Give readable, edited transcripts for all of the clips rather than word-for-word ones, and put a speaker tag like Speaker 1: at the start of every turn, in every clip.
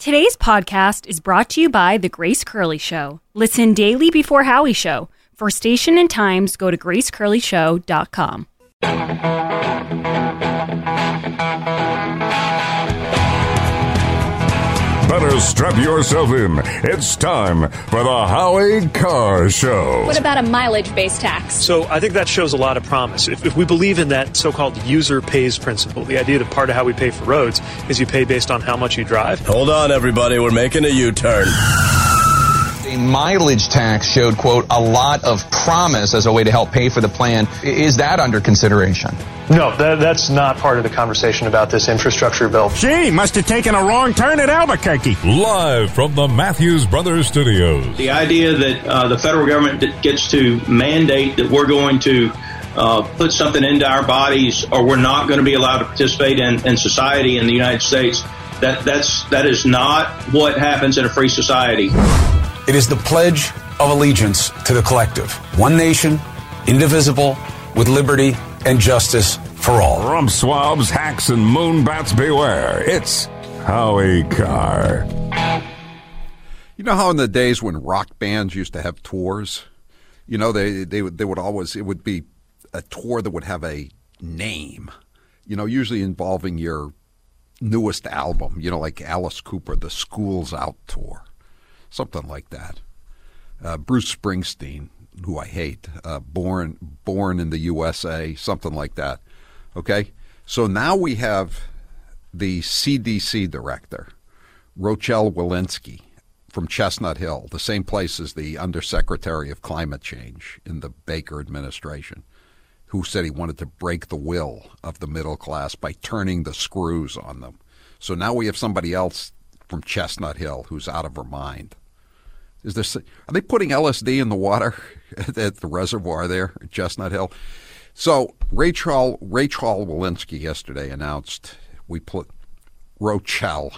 Speaker 1: Today's podcast is brought to you by The Grace Curley Show. Listen daily before Howie Show. For station and times, go to gracecurleyshow.com.
Speaker 2: Better strap yourself in. It's time for the Howie Carr Show.
Speaker 3: What about a mileage-based tax?
Speaker 4: So I think that shows a lot of promise. If we believe in that so-called user pays principle, the idea that part of how we pay for roads is you pay based on how much you drive.
Speaker 5: Hold on, everybody. We're making a U-turn.
Speaker 6: A mileage tax showed, quote, a lot of promise as a way to help pay for the plan. Is that under consideration?
Speaker 4: No, that's not part of the conversation about this infrastructure bill.
Speaker 7: Gee, must have taken a wrong turn at Albuquerque.
Speaker 2: Live from the Matthews Brothers Studios.
Speaker 8: The idea that the federal government gets to mandate that we're going to put something into our bodies or we're not going to be allowed to participate in society in the United States, that is not what happens in a free society.
Speaker 9: It is the Pledge of Allegiance to the collective. One nation, indivisible, with liberty and justice for all.
Speaker 2: Rump swabs, hacks, and moonbats beware. It's Howie Carr.
Speaker 10: You know how in the days when rock bands used to have tours, you know, they would always, it would be a tour that would have a name, you know, usually involving your newest album, you know, like Alice Cooper, the School's Out tour. Something like that. Bruce Springsteen, who I hate, born in the USA, something like that. Okay? So now we have the CDC director, Rochelle Walensky, from Chestnut Hill, the same place as the Undersecretary of Climate Change in the Baker administration, who said he wanted to break the will of the middle class by turning the screws on them. So now we have somebody else from Chestnut Hill who's out of her mind. Are they putting LSD in the water at the reservoir there at Chestnut Hill? So Rachel Walensky yesterday announced Rochelle,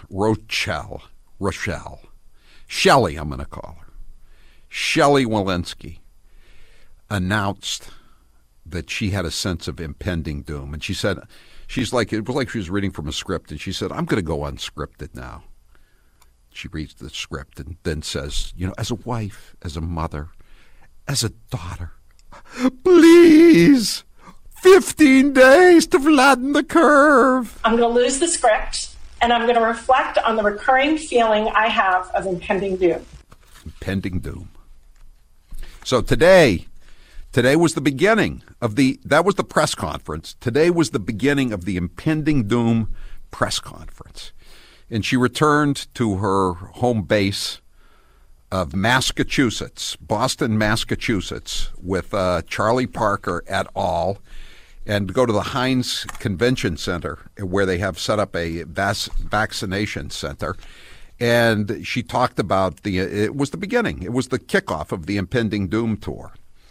Speaker 10: Shelley, I'm going to call her. Shelley Walensky announced that she had a sense of impending doom. And she said, it was like she was reading from a script, and she said, I'm going to go unscripted now. She reads the script and then says, you know, as a wife, as a mother, as a daughter, please, 15 days to flatten the curve.
Speaker 11: I'm going to lose the script, and I'm going to reflect on the recurring feeling I have of impending doom.
Speaker 10: Impending doom. So today was the beginning of that was the press conference. Today was the beginning of the impending doom press conference. And she returned to her home base of Massachusetts, Boston, Massachusetts, with Charlie Parker et al., and go to the Heinz Convention Center, where they have set up a vaccination center. And she talked about it was the beginning. It was the kickoff of the impending doom tour.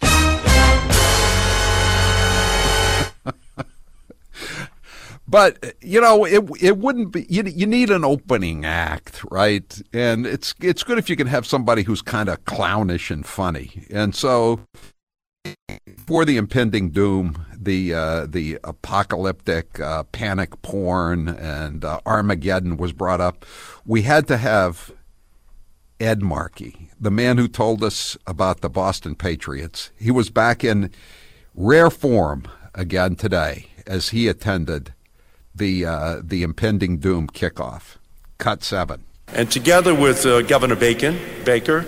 Speaker 10: But, you know, it wouldn't be, you need an opening act, right? And it's good if you can have somebody who's kind of clownish and funny. And so for the impending doom, the apocalyptic panic porn and Armageddon was brought up, we had to have Ed Markey, the man who told us about the Boston Patriots. He was back in rare form again today as he attended the impending doom kickoff. Cut 7.
Speaker 12: And together with Governor Baker.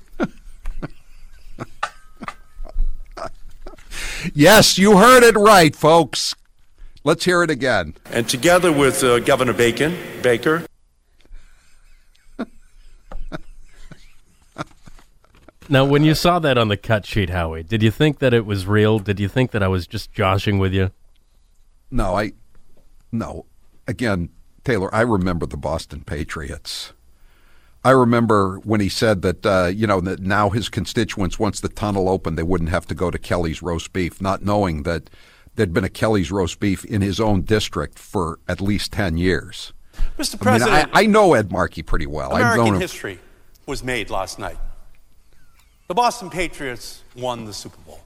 Speaker 10: Yes, you heard it right, folks. Let's hear it again.
Speaker 12: And together with Governor Baker.
Speaker 13: Now, when you saw that on the cut sheet, Howie, did you think that it was real? Did you think that I was just joshing with you?
Speaker 10: No. Again, Taylor, I remember the Boston Patriots. I remember when he said that, that now his constituents, once the tunnel opened, they wouldn't have to go to Kelly's Roast Beef, not knowing that there'd been a Kelly's Roast Beef in his own district for at least 10 years.
Speaker 14: Mr. President,
Speaker 10: I know Ed Markey pretty well.
Speaker 14: American history was made last night. The Boston Patriots won the Super Bowl.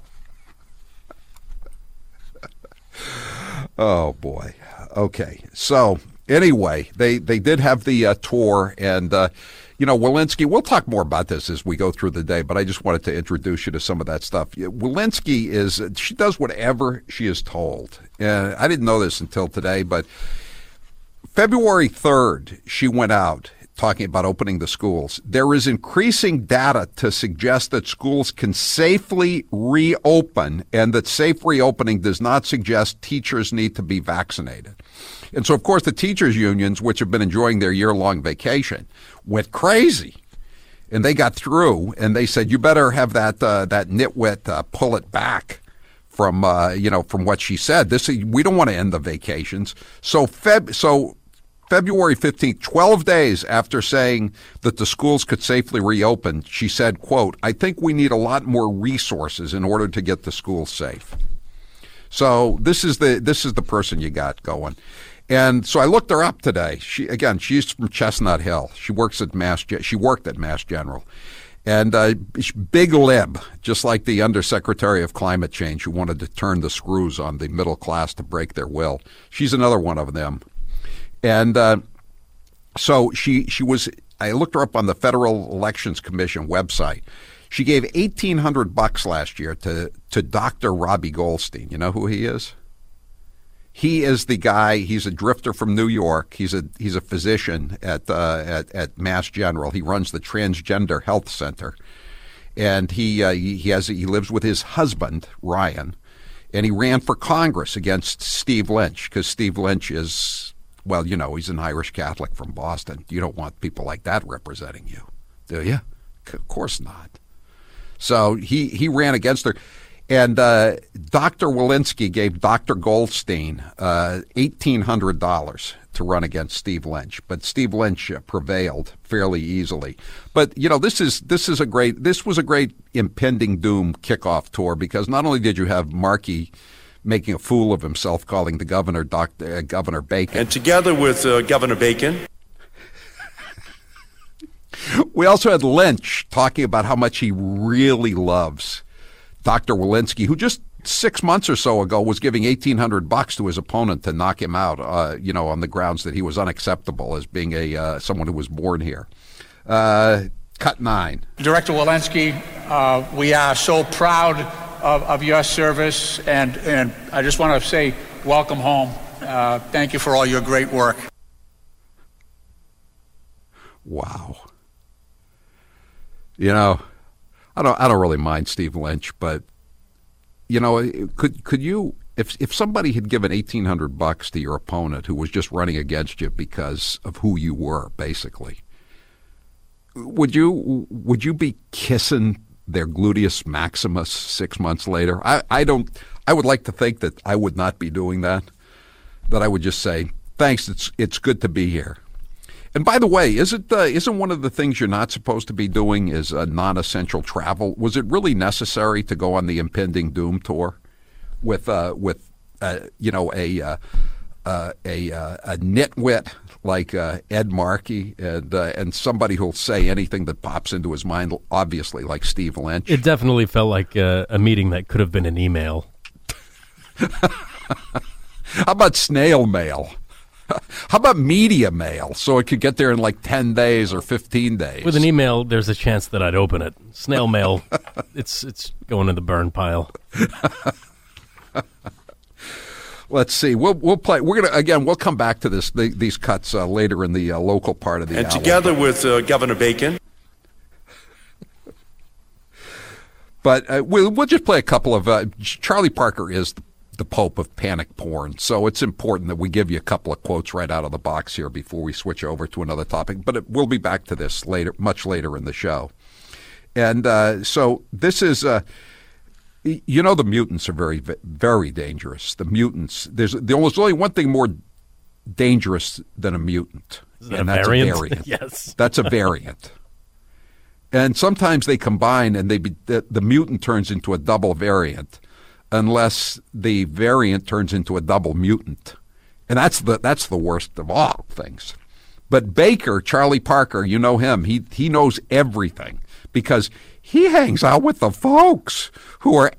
Speaker 10: Oh, boy. Okay. So Anyway, they did have the tour, and Walensky. We'll talk more about this as we go through the day, but I just wanted to introduce you to some of that stuff. Walensky she does whatever she is told. I didn't know this until today, but February 3rd, she went out talking about opening the schools. There is increasing data to suggest that schools can safely reopen, and that safe reopening does not suggest teachers need to be vaccinated. And so, of course, the teachers' unions, which have been enjoying their year-long vacation, went crazy. And they got through, and they said, you better have that nitwit pull it back from what she said. We don't want to end the vacations. So February 15th, 12 days after saying that the schools could safely reopen, she said, quote, I think we need a lot more resources in order to get the schools safe. So this is the person you got going. And so I looked her up today. She's from Chestnut Hill. She worked at Mass General. And big lib, just like the Undersecretary of Climate Change who wanted to turn the screws on the middle class to break their will. She's another one of them. And so she was. I looked her up on the Federal Elections Commission website. She gave $1,800 last year to Dr. Robbie Goldstein. You know who he is? He is the guy. He's a drifter from New York. He's a physician at Mass General. He runs the Transgender Health Center, and he lives with his husband Ryan, and he ran for Congress against Steve Lynch because Steve Lynch is. Well, he's an Irish Catholic from Boston. You don't want people like that representing you, do you? Of course not. So he ran against her. And Dr. Walensky gave Dr. Goldstein $1,800 to run against Steve Lynch. But Steve Lynch prevailed fairly easily. But, this was a great impending doom kickoff tour because not only did you have Markey making a fool of himself, calling the governor Governor Bacon.
Speaker 12: And together with Governor Bacon,
Speaker 10: we also had Lynch talking about how much he really loves Dr. Walensky, who just 6 months or so ago was giving $1,800 to his opponent to knock him out, on the grounds that he was unacceptable as being someone who was born here. Cut 9.
Speaker 15: Director Walensky, we are so proud of your service, and I just want to say welcome home. Thank you for all your great work.
Speaker 10: Wow. I don't really mind Steve Lynch, but could you, if somebody had given $1,800 to your opponent who was just running against you because of who you were, basically, would you be kissing their gluteus maximus 6 months later? I would like to think that I would not be doing that. That I would just say, thanks, it's good to be here. And by the way, isn't one of the things you're not supposed to be doing is non-essential travel? Was it really necessary to go on the impending doom tour with a nitwit like Ed Markey and somebody who'll say anything that pops into his mind, obviously like Steve Lynch?
Speaker 13: It definitely felt like a meeting that could have been an email.
Speaker 10: How about snail mail? How about media mail so it could get there in like 10 days or 15 days?
Speaker 13: With an email, there's a chance that I'd open it. Snail mail, it's going in the burn pile.
Speaker 10: Let's see. We'll play. We'll come back to these cuts later in the local part of the hour.
Speaker 12: And together with Governor Bacon.
Speaker 10: But we'll just play a couple of. Charlie Parker is the Pope of panic porn, so it's important that we give you a couple of quotes right out of the box here before we switch over to another topic. But we'll be back to this much later in the show. And so this is. The mutants are very, very dangerous. The mutants. There's only one thing more dangerous than a mutant,
Speaker 13: and that's a variant.
Speaker 10: Yes, that's a variant. And sometimes they combine, and the mutant turns into a double variant, unless the variant turns into a double mutant, and that's the worst of all things. But Baker, Charlie Parker, you know him. He knows everything because he hangs out with the folks who are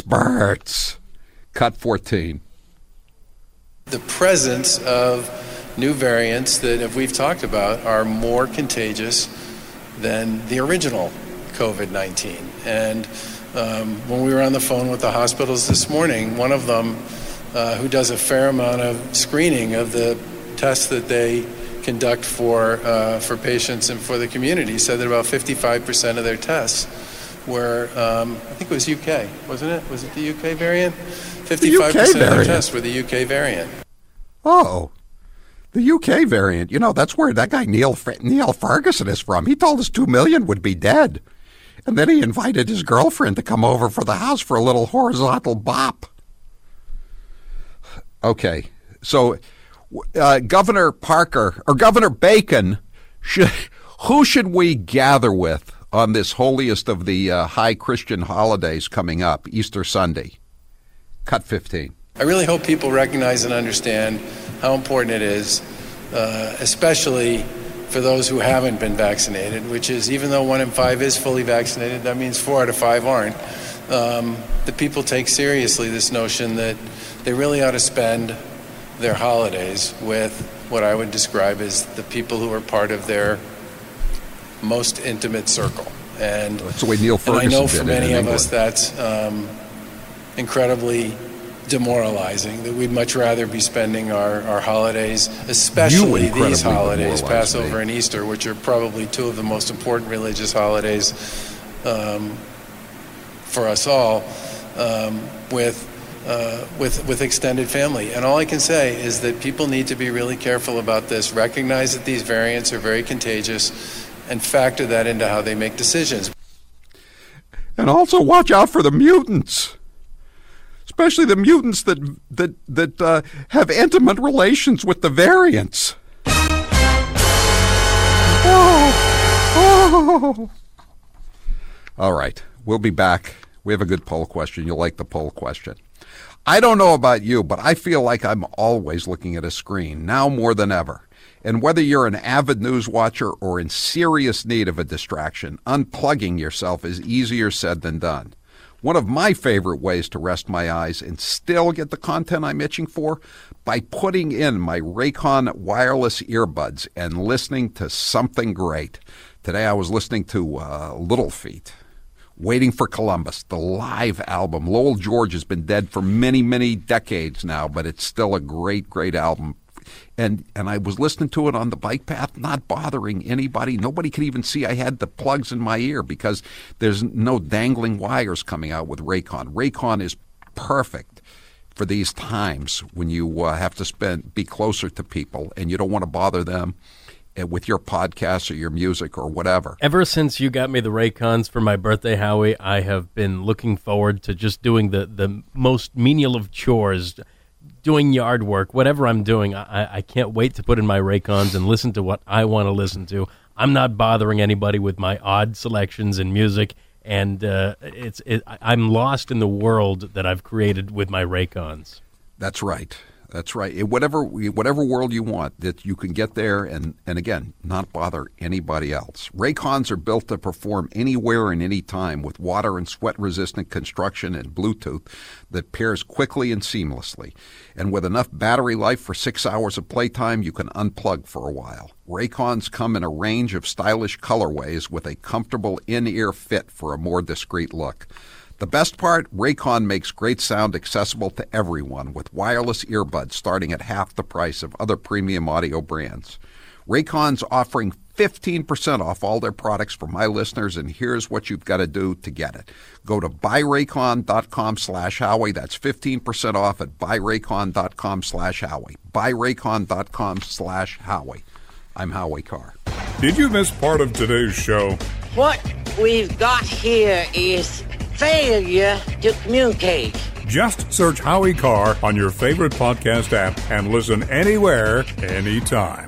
Speaker 10: experts. Cut 14.
Speaker 16: The presence of new variants that, as we've talked about, are more contagious than the original COVID-19. And when we were on the phone with the hospitals this morning, one of them, who does a fair amount of screening of the tests that they conduct for patients and for the community, said that about 55% of their tests were, I think it was UK, wasn't it? Was it the UK variant? 55% of their tests were the UK variant.
Speaker 10: Oh, the UK variant. You know, that's where that guy Neil Ferguson is from. He told us 2 million would be dead. And then he invited his girlfriend to come over for the house for a little horizontal bop. Okay, so Governor Parker, or Governor Bacon, who should we gather with on this holiest of the high Christian holidays coming up, Easter Sunday? Cut 15.
Speaker 16: I really hope people recognize and understand how important it is, especially for those who haven't been vaccinated, which is, even though 1 in 5 is fully vaccinated, that means 4 out of 5 aren't. That people take seriously this notion that they really ought to spend their holidays with what I would describe as the people who are part of their most intimate circle. And
Speaker 10: that's the way Neil Ferguson
Speaker 16: did. I know
Speaker 10: did
Speaker 16: for many of us that's incredibly demoralizing, that we'd much rather be spending our holidays, especially these holidays, Passover and Easter, which are probably 2 of the most important religious holidays for us all, with extended family. And all I can say is that people need to be really careful about this, recognize that these variants are very contagious, and factor that into how they make decisions.
Speaker 10: And also watch out for the mutants. Especially the mutants that have intimate relations with the variants. Oh. All right, we'll be back. We have a good poll question. You'll like the poll question. I don't know about you, but I feel like I'm always looking at a screen, now more than ever. And whether you're an avid news watcher or in serious need of a distraction, unplugging yourself is easier said than done. One of my favorite ways to rest my eyes and still get the content I'm itching for, by putting in my Raycon wireless earbuds and listening to something great. Today I was listening to Little Feat, Waiting for Columbus, the live album. Lowell George has been dead for many, many decades now, but it's still a great, great album. And I was listening to it on the bike path, not bothering anybody. Nobody could even see I had the plugs in my ear because there's no dangling wires coming out with Raycon. Raycon is perfect for these times when you have to be closer to people and you don't want to bother them with your podcast or your music or whatever.
Speaker 13: Ever since you got me the Raycons for my birthday, Howie, I have been looking forward to just doing the most menial of chores, doing yard work, whatever I'm doing. I can't wait to put in my Raycons and listen to what I want to listen to. I'm not bothering anybody with my odd selections in music, and I'm lost in the world that I've created with my Raycons.
Speaker 10: That's right. That's right. Whatever world you want, that you can get there and again, not bother anybody else. Raycons are built to perform anywhere and any time with water and sweat-resistant construction and Bluetooth that pairs quickly and seamlessly. And with enough battery life for 6 hours of playtime, you can unplug for a while. Raycons come in a range of stylish colorways with a comfortable in-ear fit for a more discreet look. The best part, Raycon makes great sound accessible to everyone with wireless earbuds starting at half the price of other premium audio brands. Raycon's offering 15% off all their products for my listeners, and here's what you've got to do to get it. Go to buyraycon.com/Howie. That's 15% off at buyraycon.com/Howie. buyraycon.com/Howie. I'm Howie Carr.
Speaker 2: Did you miss part of today's show?
Speaker 17: What we've got here is failure to communicate.
Speaker 2: Just search Howie Carr on your favorite podcast app and listen anywhere, anytime.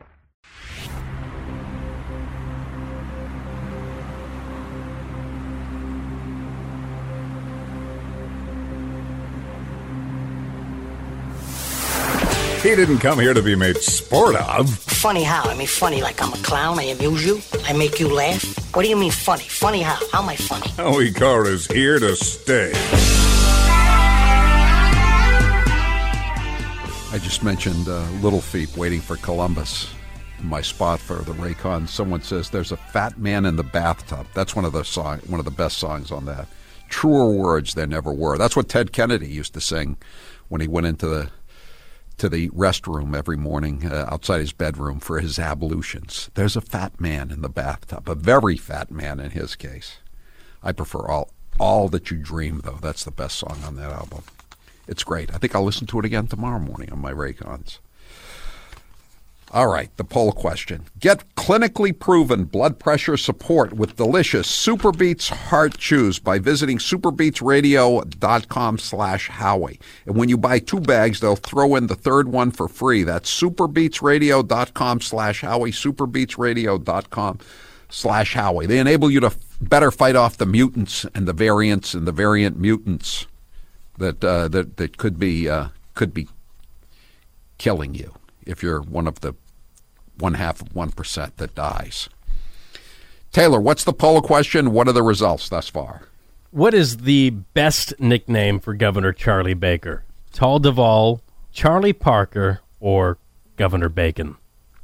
Speaker 2: He didn't come here to be made sport of.
Speaker 17: Funny how? I mean, funny like I'm a clown, I amuse you, I make you laugh. What do you mean funny? Funny how? How am I funny?
Speaker 2: Howie Carr is here to stay.
Speaker 10: I just mentioned Little Feat waiting for Columbus. My spot for the Raycon. Someone says there's a fat man in the bathtub. That's one of the best songs on that. Truer words there never were. That's what Ted Kennedy used to sing when he went into the restroom every morning outside his bedroom for his ablutions. There's a fat man in the bathtub, a very fat man in his case. I prefer all That You Dream, though. That's the best song on that album. It's great. I think I'll listen to it again tomorrow morning on my Raycons. All right, the poll question. Get clinically proven blood pressure support with delicious Superbeats Heart Chews by visiting superbeatsradio.com/Howie. And when you buy 2 bags, they'll throw in the third one for free. That's superbeatsradio.com/Howie, superbeatsradio.com/Howie. They enable you to better fight off the mutants and the variants and the variant mutants that could be killing you if you're one of the 0.5% that dies. Taylor, what's the poll question? What are the results thus far?
Speaker 13: What is the best nickname for Governor Charlie Baker? Tall Duvall, Charlie Parker, or Governor Bacon?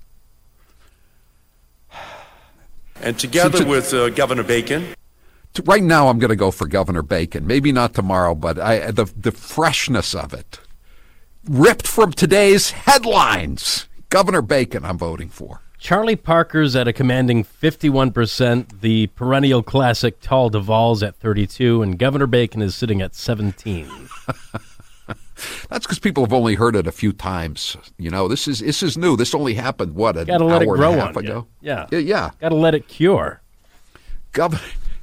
Speaker 12: And together with Governor Bacon.
Speaker 10: Right now I'm going to go for Governor Bacon. Maybe not tomorrow, but the freshness of it. Ripped from today's headlines. Governor Bacon, I'm voting for.
Speaker 13: Charlie Parker's at a commanding 51%. The perennial classic Tall Duvall's at 32%, and Governor Bacon is sitting at 17%.
Speaker 10: That's because people have only heard it a few times. You know, this is new. This only happened, what, an
Speaker 13: Gotta let
Speaker 10: hour
Speaker 13: it grow
Speaker 10: and a half
Speaker 13: on
Speaker 10: ago?
Speaker 13: You. Yeah.
Speaker 10: Yeah.
Speaker 13: Got to let it cure.
Speaker 10: Governor.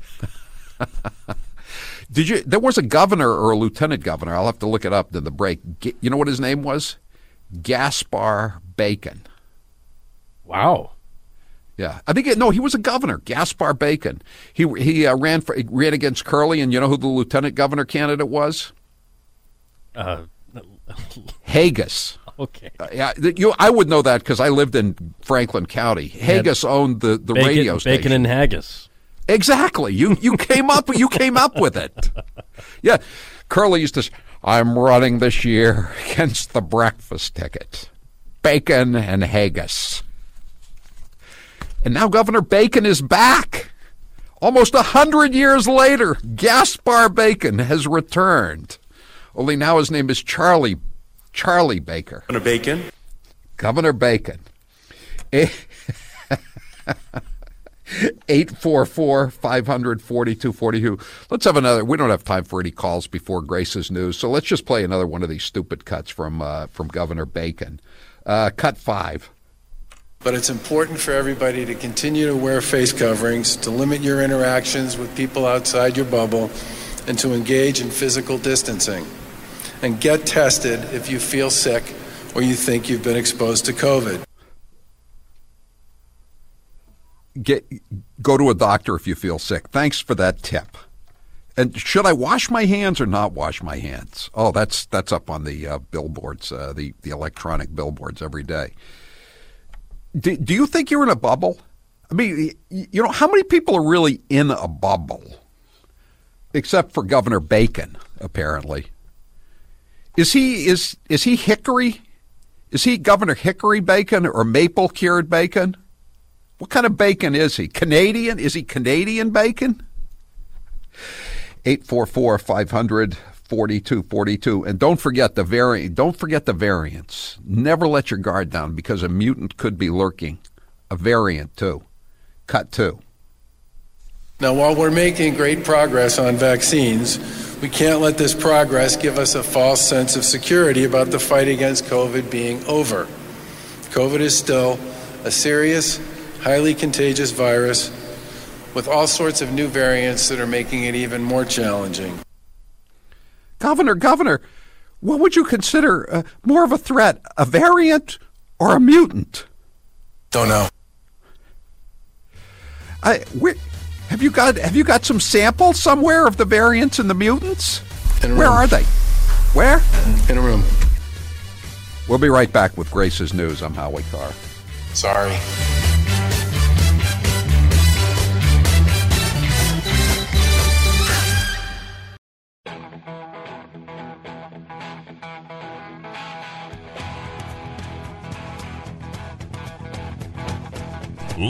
Speaker 10: There was a governor or a lieutenant governor. I'll have to look it up in the break. You know what his name was? Gaspar Bacon.
Speaker 13: Wow.
Speaker 10: Yeah, I think he was a governor. Gaspar Bacon. He ran against Curley, and you know who the lieutenant governor candidate was? Haggis.
Speaker 13: Okay.
Speaker 10: I would know that because I lived in Franklin County. Haggis owned the radio station.
Speaker 13: Bacon and Haggis.
Speaker 10: Exactly. You came up with it. Yeah. Curley used to say, I'm running this year against the breakfast ticket. Bacon and Haggis. And now Governor Bacon is back. Almost 100 years later, Gaspar Bacon has returned. Only now his name is Charlie Baker.
Speaker 12: Governor Bacon.
Speaker 10: Governor Bacon. 844-500-4242. Let's have another. We don't have time for any calls before Grace's news, so let's just play another one of these stupid cuts from Governor Bacon. Cut 5.
Speaker 16: But it's important for everybody to continue to wear face coverings, to limit your interactions with people outside your bubble, and to engage in physical distancing. And get tested if you feel sick or you think you've been exposed to COVID.
Speaker 10: Go to a doctor if you feel sick. Thanks for that tip. And should I wash my hands or not wash my hands? Oh, that's up on the billboards, the electronic billboards every day. Do you think you're in a bubble? I mean, you know, how many people are really in a bubble? Except for Governor Bacon, apparently. Is he Hickory? Is he Governor Hickory Bacon or maple cured bacon? What kind of bacon is he? Canadian? Is he Canadian bacon? 844-500-4242. And don't forget the variants. Never let your guard down because a mutant could be lurking. A variant, too. Cut 2.
Speaker 16: Now, while we're making great progress on vaccines, we can't let this progress give us a false sense of security about the fight against COVID being over. COVID is still a serious, highly contagious virus with all sorts of new variants that are making it even more challenging.
Speaker 10: Governor, what would you consider more of a threat, a variant or a mutant?
Speaker 16: Don't know.
Speaker 10: Have you got some samples somewhere of the variants and the mutants?
Speaker 16: Where
Speaker 10: are they? Where?
Speaker 16: In a room.
Speaker 10: We'll be right back with Grace's News. I'm Howie Carr.
Speaker 16: Sorry.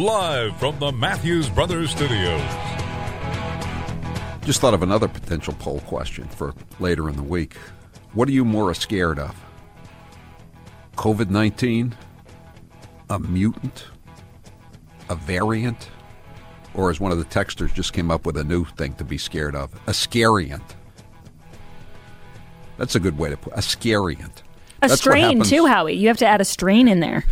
Speaker 2: live from the Matthews Brothers Studios.
Speaker 10: Just thought of another potential poll question for later in the week. What are you more scared of? COVID-19? A mutant? A variant? Or as one of the texters just came up with a new thing to be scared of, a scariant. That's a good way to put it. A scariant.
Speaker 1: A strain too, Howie. You have to add a strain in there.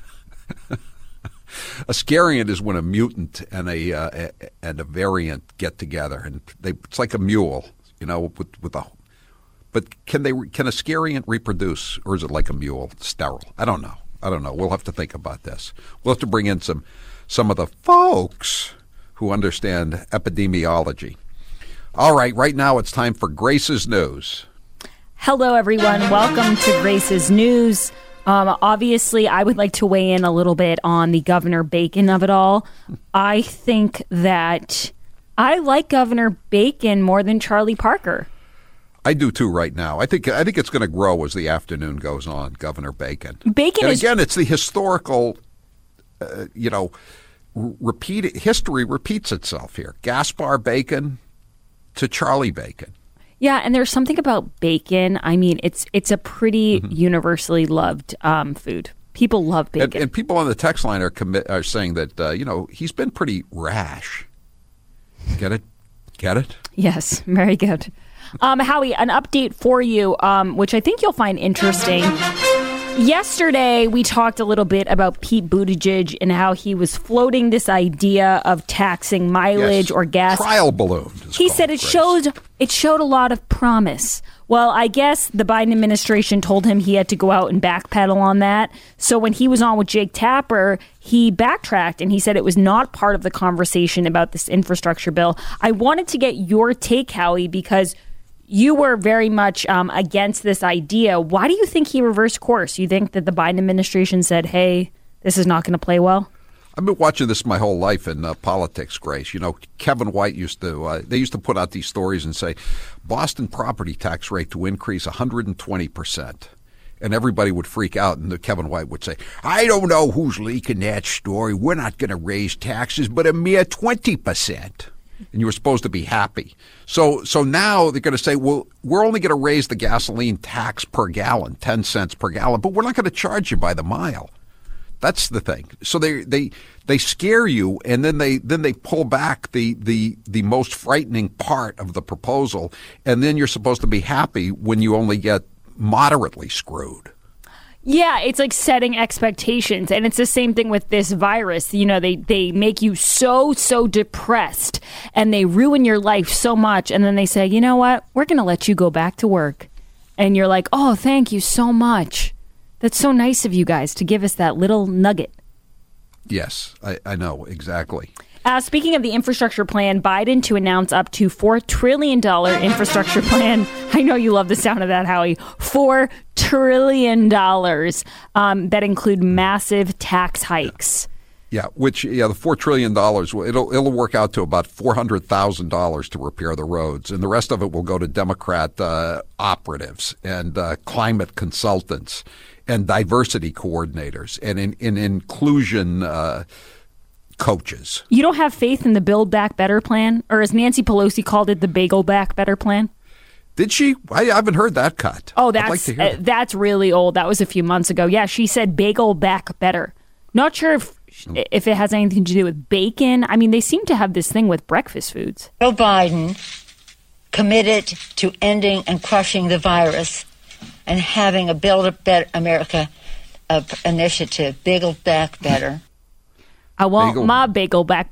Speaker 10: A scariant is when a mutant and a variant get together, and it's like a mule, with a. But can a scariant reproduce, or is it like a mule, sterile? I don't know. We'll have to think about this. We'll have to bring in some of the folks who understand epidemiology. All right now it's time for Grace's News.
Speaker 1: Hello, everyone. Welcome to Grace's News. Obviously, I would like to weigh in a little bit on the Governor Bacon of it all. I think that I like Governor Bacon more than Charlie Parker.
Speaker 10: I do too right now. I think it's going to grow as the afternoon goes on, Governor Bacon. Again, it's the historical, history repeats itself here. Gaspar Bacon to Charlie Bacon.
Speaker 1: Yeah, and there's something about bacon. I mean, it's a pretty universally loved food. People love bacon.
Speaker 10: And people on the text line are saying that, he's been pretty rash. Get it?
Speaker 1: Yes, very good. Howie, an update for you, which I think you'll find interesting. Yesterday, we talked a little bit about Pete Buttigieg and how he was floating this idea of taxing mileage or gas.
Speaker 10: Trial balloon.
Speaker 1: He said it showed a lot of promise. Well, I guess the Biden administration told him he had to go out and backpedal on that. So when he was on with Jake Tapper, he backtracked and he said it was not part of the conversation about this infrastructure bill. I wanted to get your take, Howie, because you were very much against this idea. Why do you think he reversed course? You think that the Biden administration said, hey, this is not going to play well?
Speaker 10: I've been watching this my whole life in politics, Grace. Kevin White used to put out these stories and say, Boston property tax rate to increase 120%. And everybody would freak out, and Kevin White would say, I don't know who's leaking that story. We're not going to raise taxes, but a mere 20%. And you were supposed to be happy. So now they're going to say, well, we're only going to raise the gasoline tax per gallon, 10 cents per gallon, but we're not going to charge you by the mile. That's the thing. So they scare you, and then they pull back the most frightening part of the proposal, and then you're supposed to be happy when you only get moderately screwed.
Speaker 1: Yeah, it's like setting expectations, and it's the same thing with this virus. They make you so depressed, and they ruin your life so much, and then they say, you know what, we're going to let you go back to work. And you're like, oh, thank you so much. That's so nice of you guys to give us that little nugget.
Speaker 10: Yes, I know, exactly.
Speaker 1: Speaking of the infrastructure plan, Biden to announce up to $4 trillion infrastructure plan. I know you love the sound of that, Howie. $4 trillion that include massive tax hikes.
Speaker 10: Yeah, the $4 trillion, it'll work out to about $400,000 to repair the roads. And the rest of it will go to Democrat operatives and climate consultants and diversity coordinators and in inclusion coaches.
Speaker 1: You don't have faith in the Build Back Better plan? Or as Nancy Pelosi called it, the Bagel Back Better plan?
Speaker 10: Did she? I haven't heard that cut.
Speaker 1: Oh, that's really old. That was a few months ago. Yeah, she said Bagel Back Better. Not sure if it has anything to do with bacon. I mean, they seem to have this thing with breakfast foods.
Speaker 18: Joe Biden committed to ending and crushing the virus and having a Build Better America initiative, Bagel Back Better.
Speaker 1: I want my bagel back.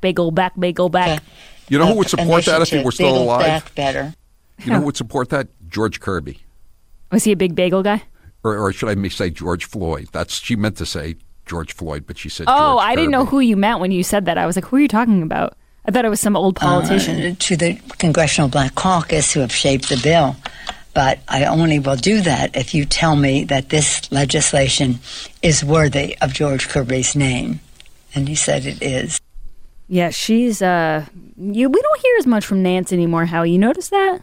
Speaker 10: You know who would support that if he were still alive?
Speaker 18: Back better.
Speaker 10: You know who would support that? George Kirby.
Speaker 1: Was he a big bagel guy?
Speaker 10: Or should I say George Floyd? She meant to say George Floyd, but she said
Speaker 1: George
Speaker 10: Kirby.
Speaker 1: I didn't know who you meant when you said that. I was like, who are you talking about? I thought it was some old politician.
Speaker 18: To the Congressional Black Caucus who have shaped the bill. But I only will do that if you tell me that this legislation is worthy of George Kirby's name. And he said it is.
Speaker 1: Yeah, she's, we don't hear as much from Nance anymore, Howie. You notice that?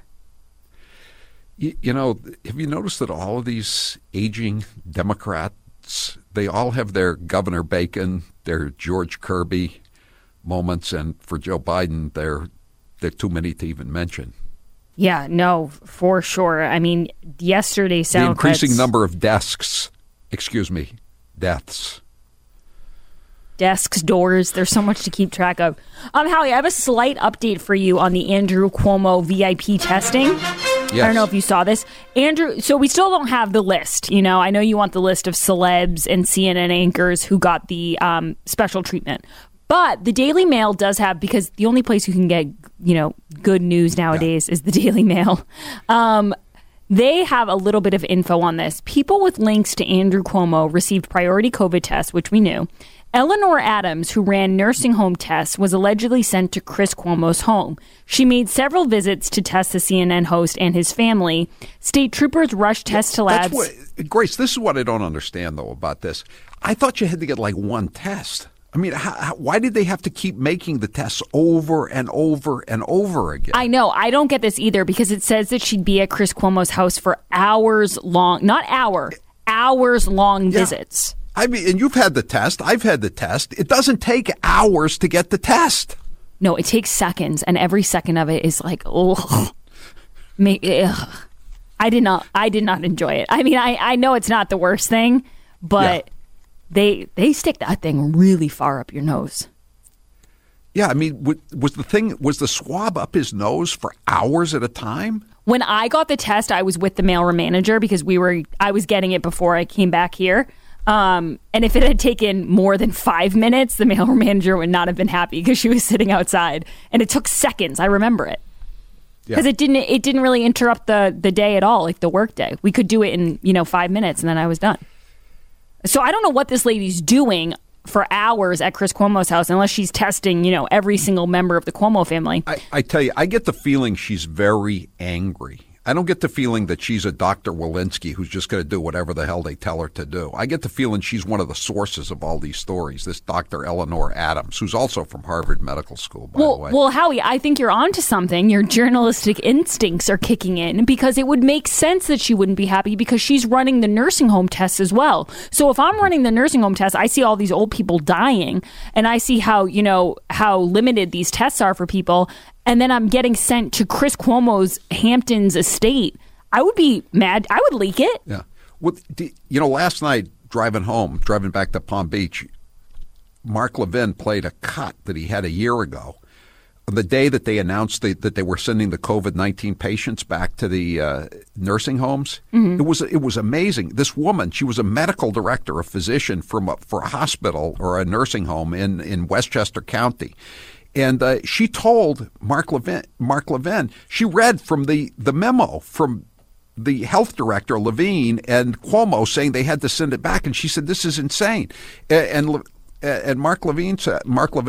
Speaker 10: Have you noticed that all of these aging Democrats, they all have their Governor Bacon, their George Kirby, moments, and for Joe Biden, they're too many to even mention.
Speaker 1: Yeah, no, for sure. I mean, yesterday
Speaker 10: the increasing number of deaths.
Speaker 1: Desks, doors. There's so much to keep track of. Howie, I have a slight update for you on the Andrew Cuomo VIP testing. Yes. I don't know if you saw this. Andrew, so we still don't have the list. You know, I know you want the list of celebs and CNN anchors who got the special treatment. But the Daily Mail does have, because the only place you can get, you know, good news nowadays is the Daily Mail. They have a little bit of info on this. People with links to Andrew Cuomo received priority COVID tests, which we knew. Eleanor Adams, who ran nursing home tests, was allegedly sent to Chris Cuomo's home. She made several visits to test the CNN host and his family. State troopers rushed tests to labs.
Speaker 10: Grace, this is what I don't understand, though, about this. I thought you had to get like one test. I mean, why did they have to keep making the tests over and over and over again?
Speaker 1: I know. I don't get this either, because it says that she'd be at Chris Cuomo's house for hours-long, not hours-long visits.
Speaker 10: I mean, and you've had the test. I've had the test. It doesn't take hours to get the test.
Speaker 1: No, it takes seconds, and every second of it is like, oh, I did not enjoy it. I mean, I know it's not the worst thing, but they stick that thing really far up your nose.
Speaker 10: Yeah, I mean, was the swab up his nose for hours at a time?
Speaker 1: When I got the test, I was with the mailroom manager because I was getting it before I came back here. And if it had taken more than 5 minutes, the mailroom manager would not have been happy because she was sitting outside, and it took seconds. I remember it because it didn't really interrupt the day at all, like the work day. We could do it in 5 minutes, and then I was done. So I don't know what this lady's doing for hours at Chris Cuomo's house, unless she's testing, every single member of the Cuomo family.
Speaker 10: I tell you, I get the feeling she's very angry. I don't get the feeling that she's a Dr. Walensky who's just going to do whatever the hell they tell her to do. I get the feeling she's one of the sources of all these stories, this Dr. Eleanor Adams, who's also from Harvard Medical School, by the way.
Speaker 1: Well, Howie, I think you're onto something. Your journalistic instincts are kicking in, because it would make sense that she wouldn't be happy because she's running the nursing home tests as well. So if I'm running the nursing home tests, I see all these old people dying, and I see how limited these tests are for people. And then I'm getting sent to Chris Cuomo's Hamptons estate. I would be mad. I would leak it.
Speaker 10: Yeah. Well, last night, driving back to Palm Beach, Mark Levin played a cut that he had a year ago. On the day that they announced that they were sending the COVID-19 patients back to the nursing homes, it was amazing. This woman, she was a medical director, a physician for a hospital or a nursing home in Westchester County. And she told Mark Levin, she read from the memo from the health director, Levine, and Cuomo saying they had to send it back. And she said, this is insane. And Mark Levin said,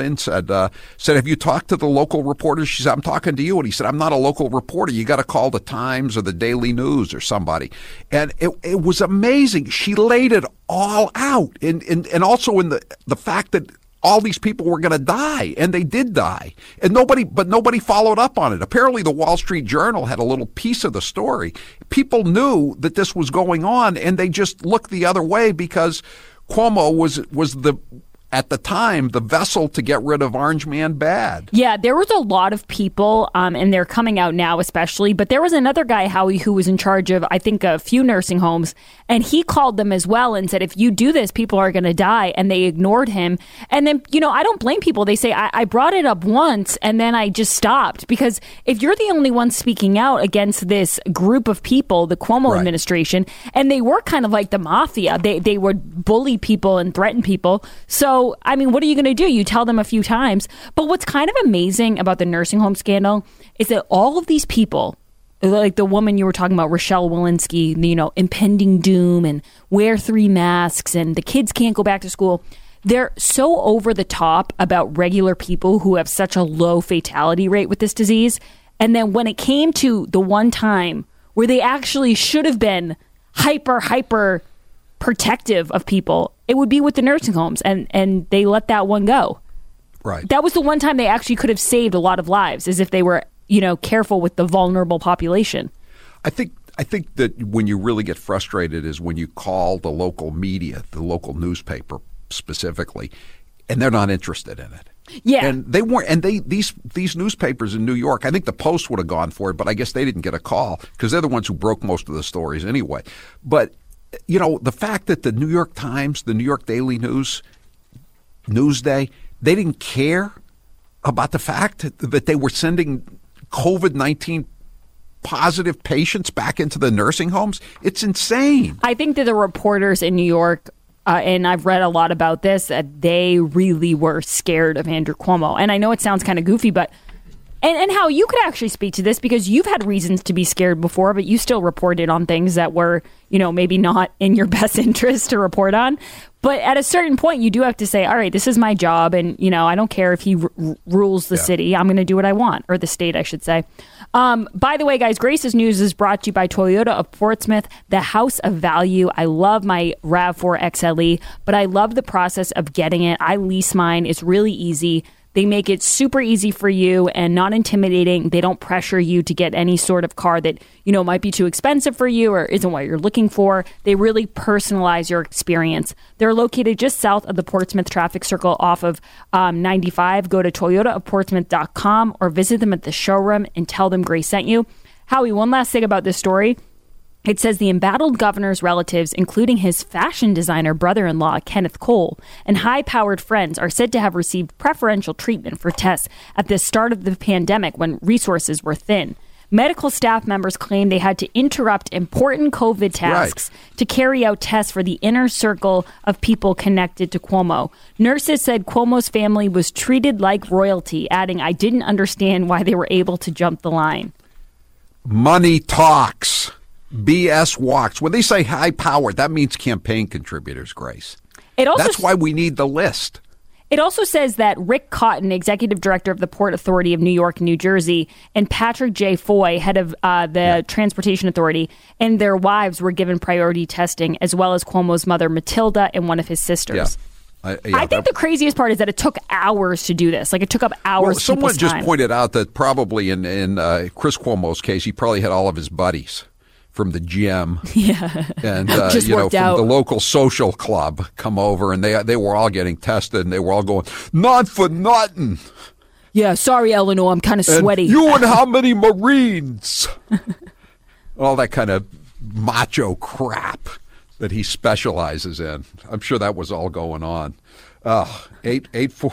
Speaker 10: have you talked to the local reporters? She said, I'm talking to you. And he said, I'm not a local reporter. You got to call the Times or the Daily News or somebody. And it was amazing. She laid it all out. And also in the fact that all these people were going to die, and they did die. And nobody followed up on it. Apparently the Wall Street Journal had a little piece of the story. People knew that this was going on, and they just looked the other way because Cuomo was at the time, the vessel to get rid of Orange Man Bad.
Speaker 1: Yeah, there was a lot of people, and they're coming out now especially, but there was another guy, Howie, who was in charge of, I think, a few nursing homes, and he called them as well and said, if you do this, people are going to die, and they ignored him. And then, I don't blame people. They say, I brought it up once, and then I just stopped, because if you're the only one speaking out against this group of people, the Cuomo administration, and they were kind of like the mafia, they would bully people and threaten people, so I mean, what are you going to do? You tell them a few times. But what's kind of amazing about the nursing home scandal is that all of these people, like the woman you were talking about, Rochelle Walensky, impending doom and wear 3 masks and the kids can't go back to school. They're so over the top about regular people who have such a low fatality rate with this disease. And then when it came to the one time where they actually should have been hyper protective of people, it would be with the nursing homes, and they let that one go.
Speaker 10: Right.
Speaker 1: That was the one time they actually could have saved a lot of lives, as if they were, careful with the vulnerable population.
Speaker 10: I think that when you really get frustrated is when you call the local media, the local newspaper specifically, and they're not interested in it.
Speaker 1: Yeah.
Speaker 10: And they weren't, and these newspapers in New York, I think the Post would have gone for it, but I guess they didn't get a call because they're the ones who broke most of the stories anyway. But, the fact that the New York Times, the New York Daily News, Newsday, they didn't care about the fact that they were sending COVID-19 positive patients back into the nursing homes, it's insane.
Speaker 1: I think that the reporters in New York, and I've read a lot about this, that they really were scared of Andrew Cuomo. And I know it sounds kind of goofy, but and how you could actually speak to this because you've had reasons to be scared before, but you still reported on things that were, maybe not in your best interest to report on. But at a certain point, you do have to say, all right, this is my job. And, I don't care if he rules the city. I'm going to do what I want, or the state, I should say. By the way, guys, Grace's News is brought to you by Toyota of Portsmouth, the house of value. I love my RAV4 XLE, but I love the process of getting it. I lease mine. It's really easy. They make it super easy for you and not intimidating. They don't pressure you to get any sort of car that, might be too expensive for you or isn't what you're looking for. They really personalize your experience. They're located just south of the Portsmouth traffic circle off of 95. Go to toyotaofportsmouth.com or visit them at the showroom and tell them Grace sent you. Howie, one last thing about this story. It says the embattled governor's relatives, including his fashion designer brother-in-law, Kenneth Cole, and high-powered friends are said to have received preferential treatment for tests at the start of the pandemic when resources were thin. Medical staff members claim they had to interrupt important COVID tasks to carry out tests for the inner circle of people connected to Cuomo. Nurses said Cuomo's family was treated like royalty, adding, I didn't understand why they were able to jump the line.
Speaker 10: Money talks. BS walks. When they say high powered, that means campaign contributors, Grace. That's why we need the list.
Speaker 1: It also says that Rick Cotton, executive director of the Port Authority of New York and New Jersey, and Patrick J. Foy, head of the Transportation Authority, and their wives were given priority testing, as well as Cuomo's mother, Matilda, and one of his sisters.
Speaker 10: Yeah.
Speaker 1: I think the craziest part is that it took hours to do this. Like, it took up hours.
Speaker 10: Well, someone just pointed out that probably in Chris Cuomo's case, he probably had all of his buddies from the gym, and from the local social club come over, and they were all getting tested, and they were all going, not for nothing.
Speaker 1: Yeah, sorry, Eleanor, I'm kind of sweaty.
Speaker 10: You and how many Marines? All that kind of macho crap that he specializes in. I'm sure that was all going on. 8-4.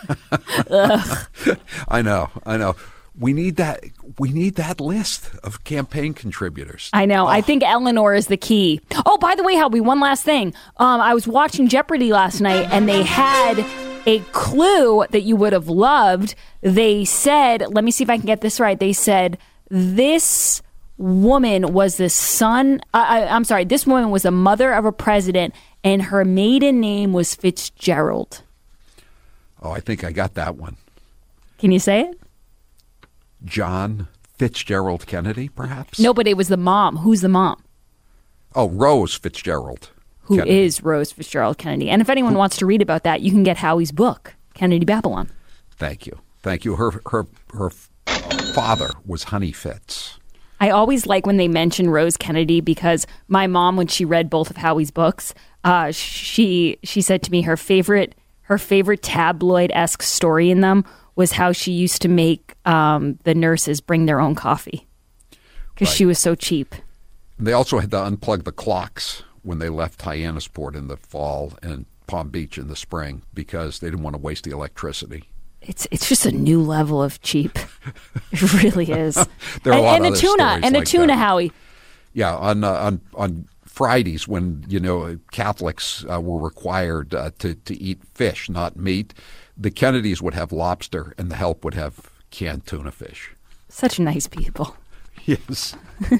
Speaker 10: I know. We need that list of campaign contributors.
Speaker 1: I know. I think Eleanor is the key. Oh, by the way, Howie, one last thing. I was watching Jeopardy last night, and they had a clue that you would have loved. They said, let me see if I can get this right. They said, this woman was the son. This woman was the mother of a president, and her maiden name was Fitzgerald.
Speaker 10: Oh, I think I got that one.
Speaker 1: Can you say it?
Speaker 10: John Fitzgerald Kennedy, perhaps?
Speaker 1: No, but it was the mom. Who's the mom?
Speaker 10: Oh, Rose Fitzgerald
Speaker 1: Who is Rose Fitzgerald Kennedy. And if anyone wants to read about that, you can get Howie's book, Kennedy Babylon.
Speaker 10: Thank you. Her father was Honey Fitz.
Speaker 1: I always like when they mention Rose Kennedy because my mom, when she read both of Howie's books, she said to me her favorite tabloid-esque story in them was how she used to make the nurses bring their own coffee because she was so cheap.
Speaker 10: They also had to unplug the clocks when they left Hyannisport in the fall and Palm Beach in the spring because they didn't want to waste the electricity.
Speaker 1: It's just a new level of cheap. It really is.
Speaker 10: There are a lot
Speaker 1: and
Speaker 10: of
Speaker 1: the tuna
Speaker 10: stories
Speaker 1: and
Speaker 10: like
Speaker 1: the tuna,
Speaker 10: that.
Speaker 1: Howie.
Speaker 10: Yeah, on Fridays when Catholics were required to eat fish, not meat. The Kennedys would have lobster, and the help would have canned tuna fish.
Speaker 1: Such nice people.
Speaker 10: Yes,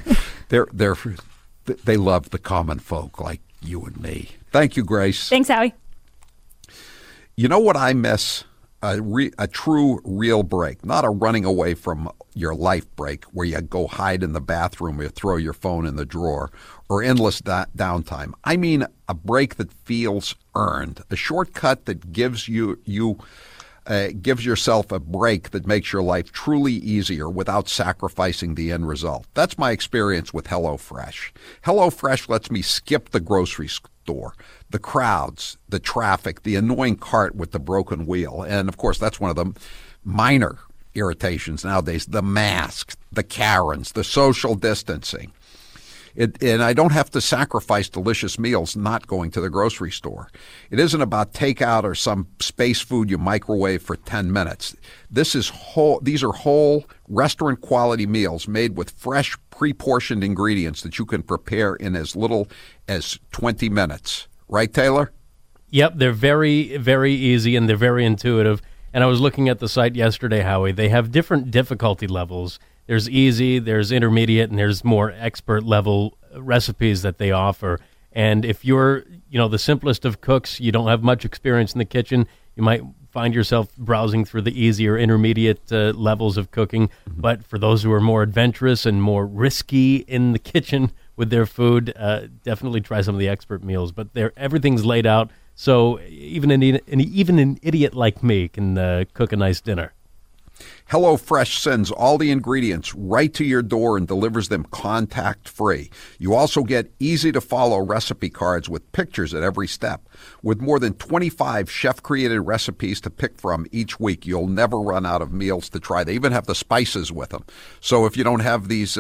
Speaker 10: they love the common folk like you and me. Thank you, Grace.
Speaker 1: Thanks, Howie.
Speaker 10: You know what I miss? A true, real break, not a running away from your life break where you go hide in the bathroom or you throw your phone in the drawer or endless downtime. I mean a break that feels earned, a shortcut that gives you gives yourself a break that makes your life truly easier without sacrificing the end result. That's my experience with HelloFresh. HelloFresh lets me skip the grocery store, the crowds, the traffic, the annoying cart with the broken wheel. And, of course, that's one of the minor irritations nowadays, the masks, the Karens, the social distancing. And I don't have to sacrifice delicious meals not going to the grocery store. It isn't about takeout or some space food you microwave for 10 minutes. These are whole restaurant quality meals made with fresh, pre-portioned ingredients that you can prepare in as little as 20 minutes. Right, Taylor?
Speaker 13: Yep, they're very, very easy and they're very intuitive. And I was looking at the site yesterday, Howie. They have different difficulty levels. There's easy, there's intermediate, and there's more expert level recipes that they offer. And if you're, the simplest of cooks, you don't have much experience in the kitchen, you might find yourself browsing through the easier intermediate levels of cooking. But for those who are more adventurous and more risky in the kitchen with their food, definitely try some of the expert meals. But everything's laid out, so even an idiot like me can cook a nice dinner.
Speaker 10: HelloFresh sends all the ingredients right to your door and delivers them contact-free. You also get easy-to-follow recipe cards with pictures at every step. With more than 25 chef-created recipes to pick from each week, you'll never run out of meals to try. They even have the spices with them. So if you don't have these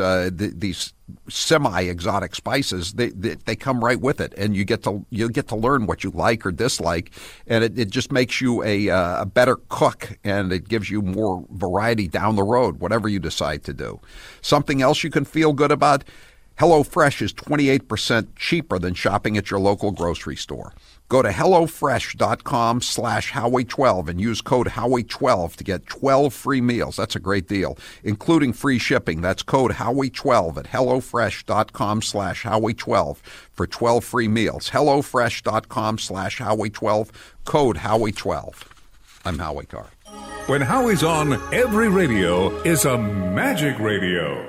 Speaker 10: semi-exotic spices, they come right with it, and you get to learn what you like or dislike, and it just makes you a better cook, and it gives you more variety down the road, whatever you decide to do. Something else you can feel good about? HelloFresh is 28% cheaper than shopping at your local grocery store. Go to HelloFresh.com/Howie12 and use code Howie12 to get 12 free meals. That's a great deal, including free shipping. That's code Howie12 at HelloFresh.com/Howie12 for 12 free meals. HelloFresh.com/Howie12, code Howie12. I'm Howie Carr.
Speaker 2: When Howie's on, every radio is a magic radio.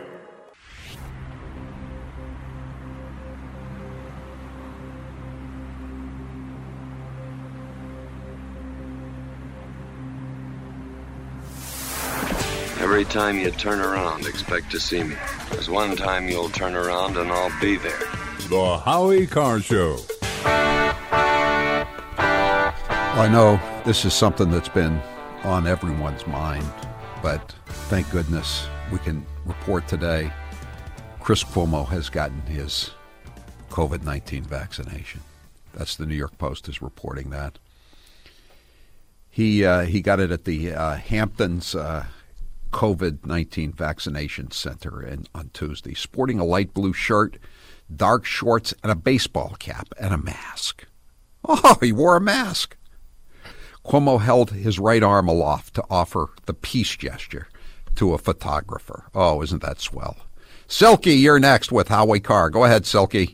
Speaker 19: Every time you turn around, expect to see me. There's one time you'll turn around and I'll be there.
Speaker 2: The Howie Carr Show.
Speaker 10: Well, I know this is something that's been on everyone's mind, but thank goodness we can report today Chris Cuomo has gotten his COVID-19 vaccination. That's the New York Post is reporting that. He got it at the Hamptons COVID-19 vaccination center on Tuesday, sporting a light blue shirt, dark shorts, and a baseball cap and a mask. Oh, he wore a mask. Cuomo held his right arm aloft to offer the peace gesture to a photographer. Oh, isn't that swell? Silky, you're next with Howie Carr. Go ahead, Silky.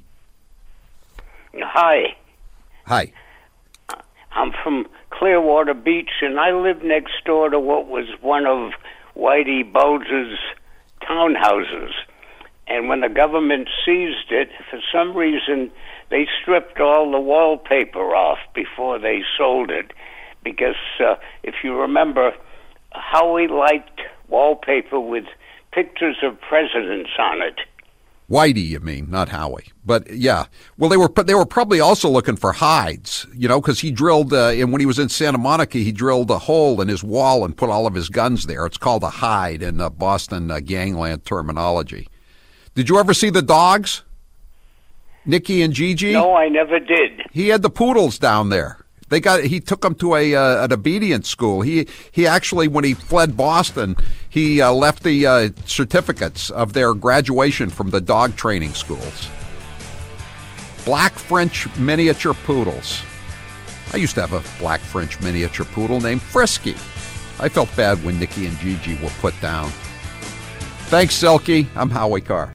Speaker 20: Hi.
Speaker 10: Hi.
Speaker 20: I'm from Clearwater Beach, and I live next door to what was one of Whitey Bulge's townhouses. And when the government seized it, for some reason, they stripped all the wallpaper off before they sold it. Because if you remember, Howie liked wallpaper with pictures of presidents on it.
Speaker 10: Whitey, you mean, not Howie. But yeah, well, they were probably also looking for hides, because he drilled. And when he was in Santa Monica, he drilled a hole in his wall and put all of his guns there. It's called a hide in Boston gangland terminology. Did you ever see the dogs, Nikki and Gigi?
Speaker 20: No, I never did.
Speaker 10: He had the poodles down there. He took them to an obedience school. He actually, when he fled Boston, he left the certificates of their graduation from the dog training schools. Black French miniature poodles. I used to have a black French miniature poodle named Frisky. I felt bad when Nikki and Gigi were put down. Thanks, Silky. I'm Howie Carr.